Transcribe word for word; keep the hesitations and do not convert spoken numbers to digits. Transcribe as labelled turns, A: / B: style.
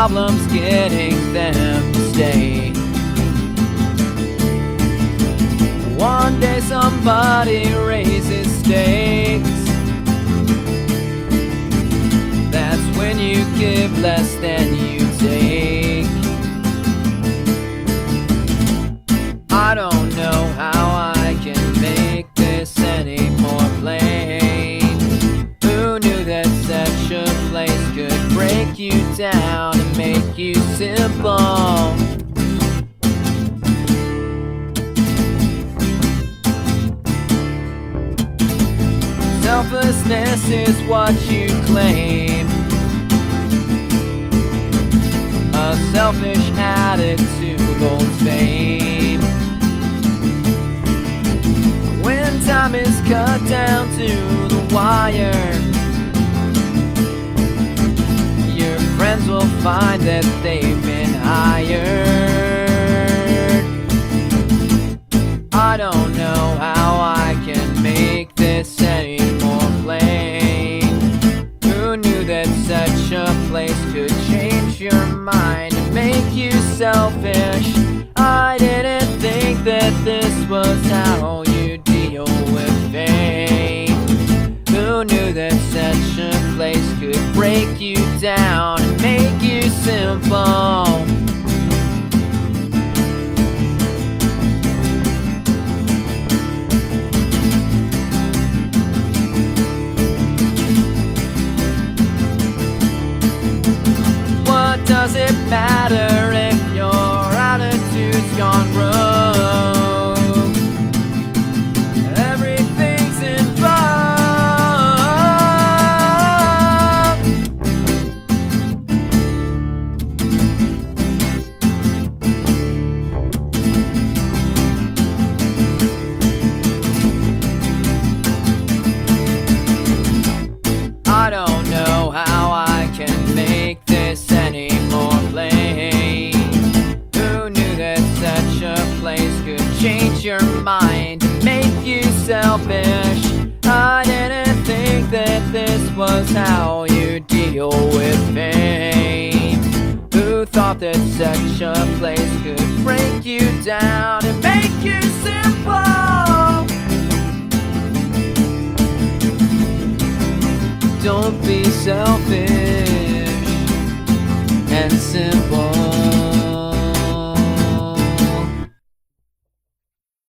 A: problems getting them to stay. One day somebody raises stakes. That's when you give less than you take. I don't know how I can make this any more plain. Who knew that such a place could break you down and make you simple? Selflessness is what you claim. A selfish attitude holds fame. When time is cut down to the wire, your friends will find that they've been hired. I don't know how I can make this any more plain. Who knew that such a place could change your mind and make you selfish? I didn't think that this was how you deal with pain. Who knew that such a place could break you down and make you simple? What does it matter if your attitude's gone rogue? Everything's in vogue. I don't know how I can make this any more plain. Who knew that such a place could change your mind and make you selfish? I didn't think that this was how you deal with pain. Who thought that such a place could break you down and make you simple? Don't be selfish and simple.